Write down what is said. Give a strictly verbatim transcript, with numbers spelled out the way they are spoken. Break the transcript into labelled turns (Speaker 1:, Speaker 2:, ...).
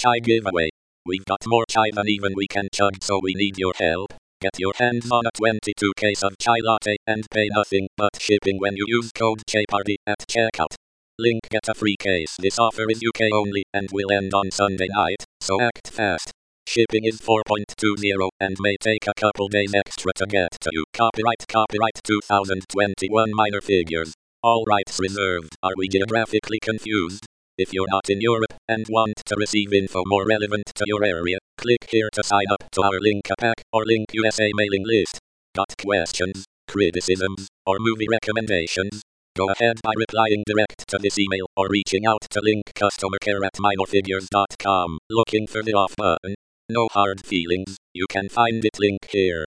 Speaker 1: chai giveaway. We've got more chai than even we can chug, so we need your help. Get your hands on a twenty-two case of chai latte and pay nothing but shipping when you use code CHAIPARTY at checkout. Link get a free case. This offer is U K only and will end on Sunday night, so act fast. Shipping is four point two zero and may take a couple days extra to get to you. Copyright Copyright two thousand twenty-one Minor Figures. All rights reserved. Are we geographically confused? If you're not in Europe and want to receive info more relevant to your area, click here to sign up to our Link Pack or Link U S A mailing list. Got questions, criticisms, or movie recommendations? Go ahead by replying direct to this email or reaching out to Link customer care at minorfigures dot com. Looking for the off button? No hard feelings, you can find it link here.